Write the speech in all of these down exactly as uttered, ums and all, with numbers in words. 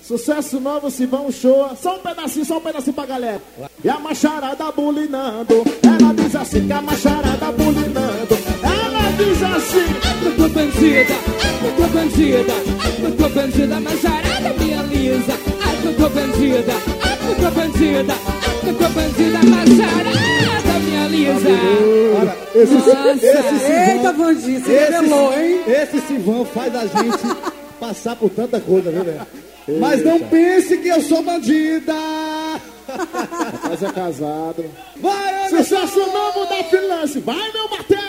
Sucesso novo, se vão show. Só um pedacinho, só um pedacinho pra galera. E a macharada bulinando. Ela diz assim que a macharada bulinando. Ela diz assim: eu tô bandida, eu tô bandida, eu tô bandida, macharada minha lisa. Ai, eu tô bandida, eu tô bandida, eu tô bandida, macharada minha lisa. Olha, esse, Nossa. esse Sivan, Eita, bandido, você esse, revelou, hein? esse Sivan faz a gente passar por tanta coisa, viu, velho? Mas não pense que eu sou bandida. Mas é casado. Vai, Anderson! Sucesso novo da freelance. Vai, meu Matheus!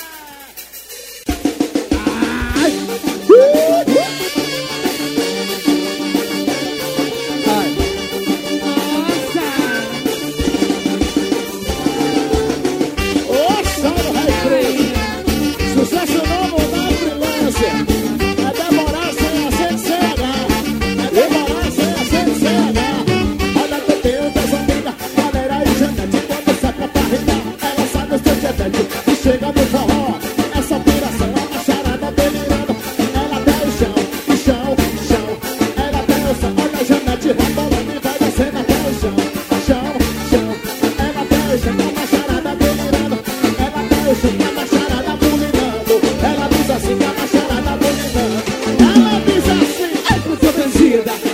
Ô, Saulo Raifrei. Sucesso novo da freelance. É demorar sem acento C H. É demorar sem acento C H. Olha que eu tenho das amigas, Valéria e Janete. Quando saca pra rimar, ela sabe o seu chevette. E chega no forró, essa piração, a macharada delirando. Ela até o chão, o chão, chão. Ela até o chão, olha a Janete rebolando e vai descendo até o chão. Chão, chão. Ela até o chão, a macharada delirando. Ela até o chão, a macharada bulinando. Ela diz assim que a macharada bulinando. Ela diz assim: Eu tô bandida,